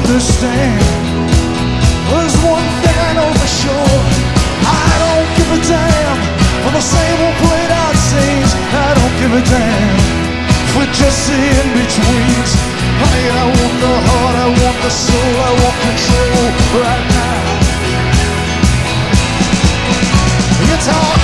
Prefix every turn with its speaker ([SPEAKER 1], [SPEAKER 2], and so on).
[SPEAKER 1] understand. There's one thing I know for sure, I don't give a damn for the same old played out scenes. I don't give a damn for just the in-betweens. Hey, I want the heart, I want the soul, I want control right now. Guitar.